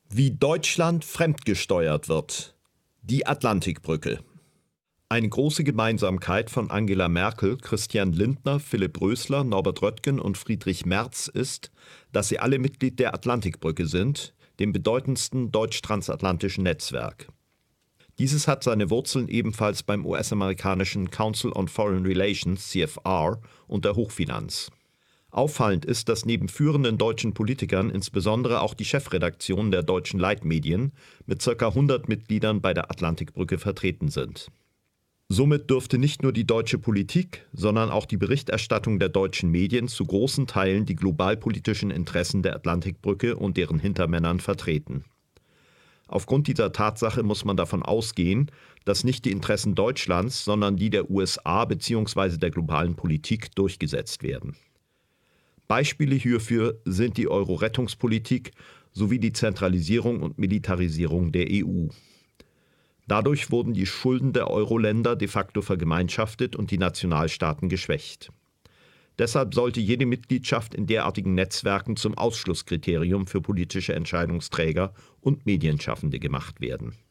Wie Deutschland fremdgesteuert wird. Die Atlantikbrücke. Eine große Gemeinsamkeit von Angela Merkel, Christian Lindner, Philipp Rösler, Norbert Röttgen und Friedrich Merz ist, dass sie alle Mitglied der Atlantikbrücke sind, dem bedeutendsten deutsch-transatlantischen Netzwerk. Dieses hat seine Wurzeln ebenfalls beim US-amerikanischen Council on Foreign Relations, CFR, und der Hochfinanz. Auffallend ist, dass neben führenden deutschen Politikern insbesondere auch die Chefredaktionen der deutschen Leitmedien mit ca. 100 Mitgliedern bei der Atlantikbrücke vertreten sind. Somit dürfte nicht nur die deutsche Politik, sondern auch die Berichterstattung der deutschen Medien zu großen Teilen die globalpolitischen Interessen der Atlantikbrücke und deren Hintermännern vertreten. Aufgrund dieser Tatsache muss man davon ausgehen, dass nicht die Interessen Deutschlands, sondern die der USA bzw. der globalen Politik durchgesetzt werden. Beispiele hierfür sind die Euro-Rettungspolitik sowie die Zentralisierung und Militarisierung der EU. Dadurch wurden die Schulden der Euro-Länder de facto vergemeinschaftet und die Nationalstaaten geschwächt. Deshalb sollte jede Mitgliedschaft in derartigen Netzwerken zum Ausschlusskriterium für politische Entscheidungsträger und Medienschaffende gemacht werden.